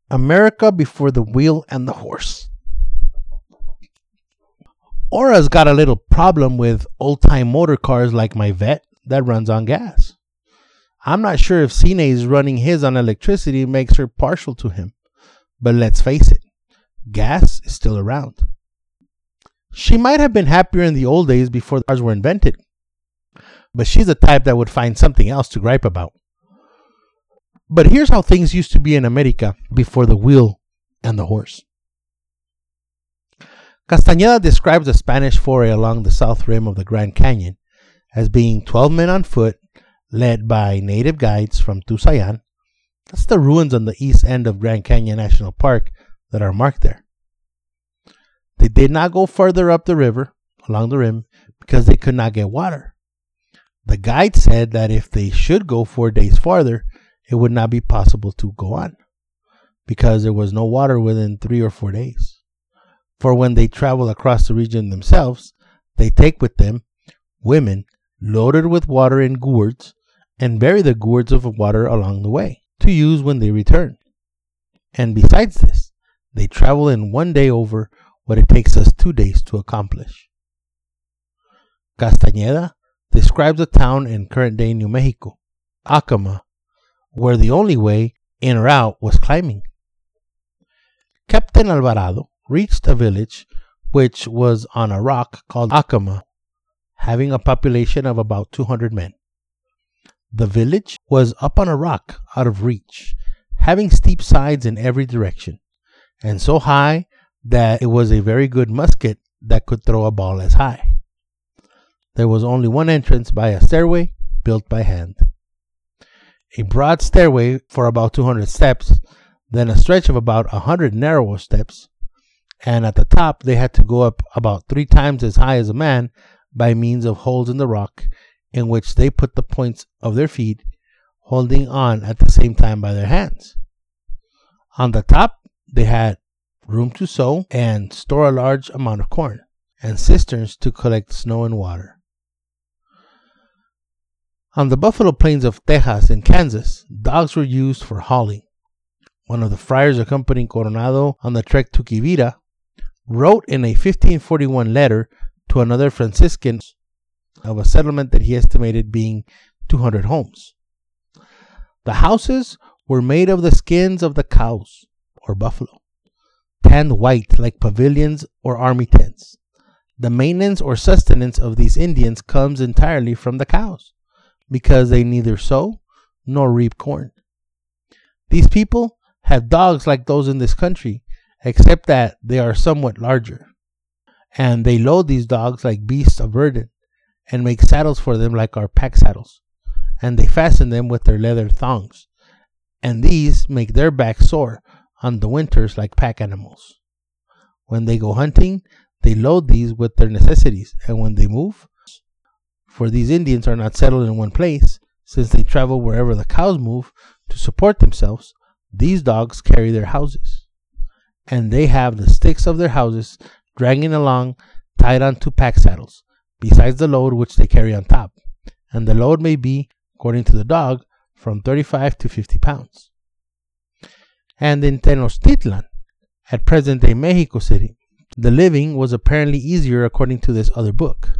America before the wheel and the horse. Aura's got a little problem with old-time motor cars like my Vet that runs on gas. I'm not sure if Cine's running his on electricity makes her partial to him, but let's face it, gas is still around. She might have been happier in the old days before cars were invented, but she's the type that would find something else to gripe about. But here's how things used to be in America before the wheel and the horse. Castañeda describes the Spanish foray along the south rim of the Grand Canyon as being 12 men on foot, led by native guides from Tusayan. That's the ruins on the east end of Grand Canyon National Park that are marked there. They did not go further up the river along the rim because they could not get water. The guide said that if they should go 4 days farther, it would not be possible to go on because there was no water within 3 or 4 days. For when they travel across the region themselves, they take with them women loaded with water in gourds and bury the gourds of water along the way to use when they return. And besides this, they travel in 1 day over what it takes us 2 days to accomplish. Castañeda describes a town in current-day New Mexico, Acoma, where the only way in or out was climbing. Captain Alvarado reached a village which was on a rock called Acoma, having a population of about 200 men. The village was up on a rock out of reach, having steep sides in every direction, and so high that it was a very good musket that could throw a ball as high. There was only one entrance by a stairway built by hand. A broad stairway for about 200 steps, then a stretch of about 100 narrower steps, and at the top they had to go up about 3 times as high as a man by means of holes in the rock in which they put the points of their feet, holding on at the same time by their hands. On the top they had room to sow and store a large amount of corn, and cisterns to collect snow and water. On the buffalo plains of Texas and Kansas, dogs were used for hauling. One of the friars accompanying Coronado on the trek to Quivira wrote in a 1541 letter to another Franciscan of a settlement that he estimated being 200 homes. The houses were made of the skins of the cows, or buffalo, tanned white like pavilions or army tents. The maintenance or sustenance of these Indians comes entirely from the cows, because they neither sow nor reap corn. These people have dogs like those in this country, except that they are somewhat larger. And they load these dogs like beasts of burden, and make saddles for them like our pack saddles. And they fasten them with their leather thongs, and these make their backs sore on the winters like pack animals. When they go hunting, they load these with their necessities, and when they move, for these Indians are not settled in one place, since they travel wherever the cows move to support themselves, these dogs carry their houses. And they have the sticks of their houses dragging along, tied onto pack saddles, besides the load which they carry on top. And the load may be, according to the dog, from 35 to 50 pounds. And in Tenochtitlan, at present-day Mexico City, the living was apparently easier according to this other book.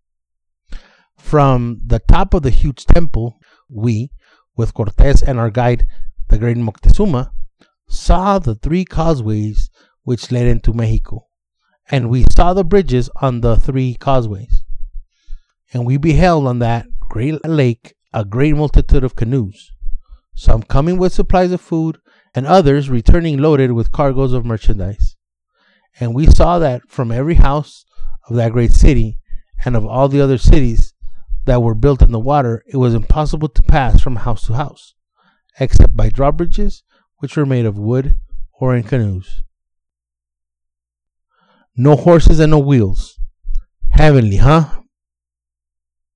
From the top of the huge temple, we, with Cortés and our guide, the great Moctezuma, saw the 3 causeways which led into Mexico, and we saw the bridges on the 3 causeways. And we beheld on that great lake a great multitude of canoes, some coming with supplies of food, and others returning loaded with cargoes of merchandise. And we saw that from every house of that great city, and of all the other cities that were built in the water, it was impossible to pass from house to house, except by drawbridges, which were made of wood or in canoes. No horses and no wheels. Heavenly, huh?